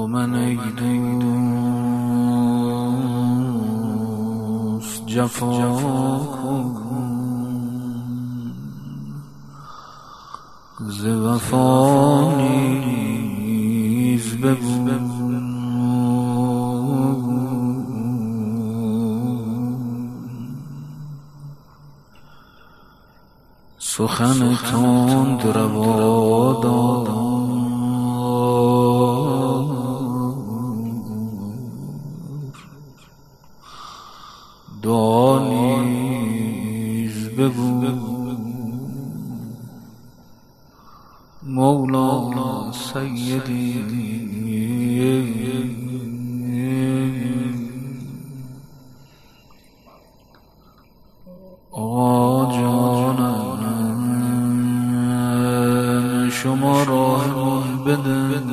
با من ای دوست جفا کن، ز وفا نیز بگو سخن تند روا دار، دعا نیز بگو مولا سیدی آقا جانم شما راهمون بده،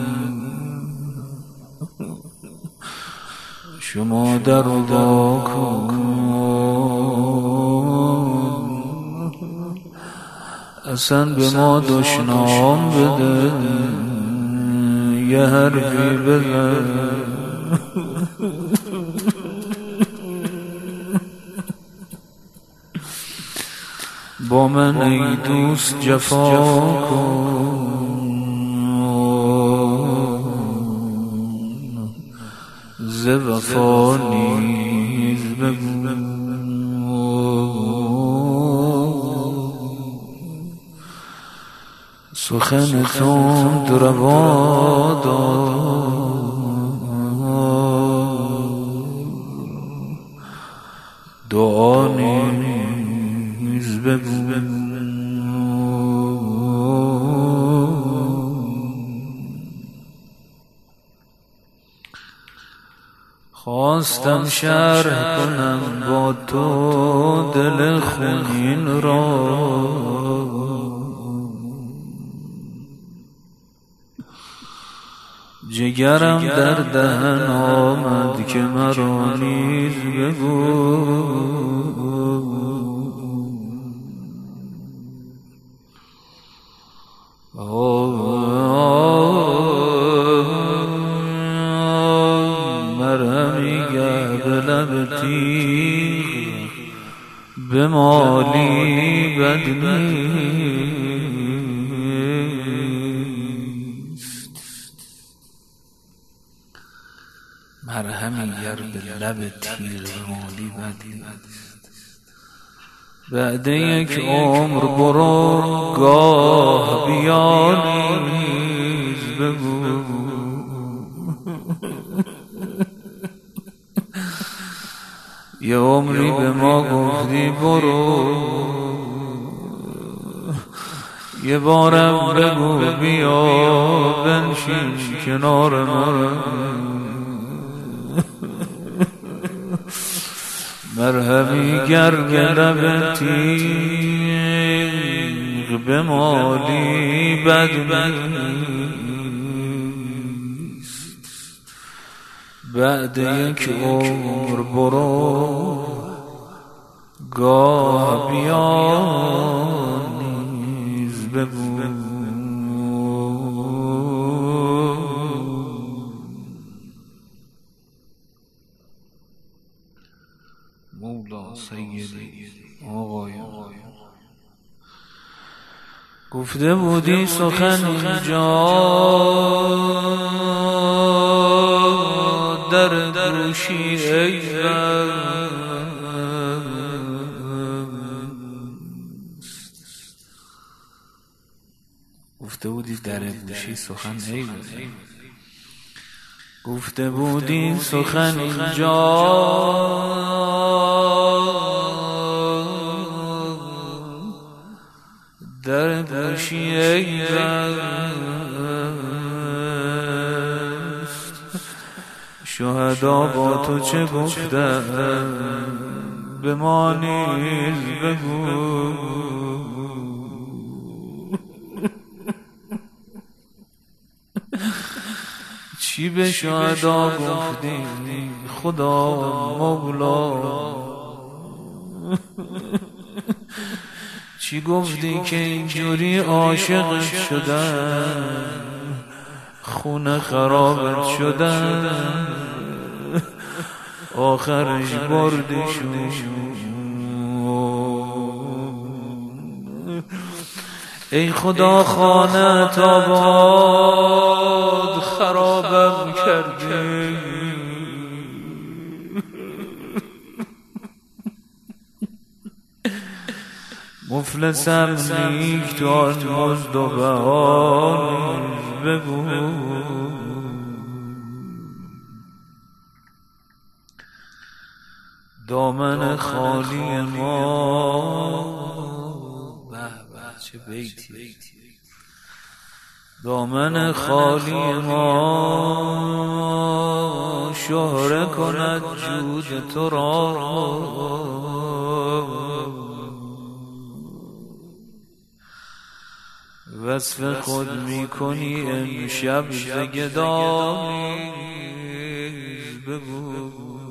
شما در وا کن، اصلا به ما دشنام بده، یه حرفی بزن با من ای دوست جفا کن، ز وفا نیز بگو سخن تند روا دار، دعا نیز بگو خواستم شرح کنم با تو دل خونین را، جگرم در دهن آمد که مرا نیز بگو، مرهمی گر به لب تیغ بمالی بد نیست، مرهمی گر به لب تیغ بمالی بد نیست، بعد یک عمر برو گاه بیا نیز بگو یه عمری به ما گفتی برو، یه بارم بگو بیا بنشین کنار من، مرهمی گر به لب تیغ بمالی بد نیست، بعد یک عمر برو گاه بیا نیز بگو مولا سیدی آقای گفته بودی سخن اینجا در گوشی ای گفته بودی در گوشی سخن ای گفته بودی سخن اینجا در گوشی ای شهدا با تو چه گفتن به ما نیز بگو، چی به شهدا گفتی خدا مولا، چی گفتی که اینجوری عاشق شدن خونه خرابت شدن آخرش بردشون. ای خدا خانه آباد خرابم کردی، مفلسم نیک تو آن مزد و بهار بگو. دامن خالی ما چه بیتی، دامن خالی ما شهره کند جود تو را. وصف خود میکنی امشب ز گدایی بگو.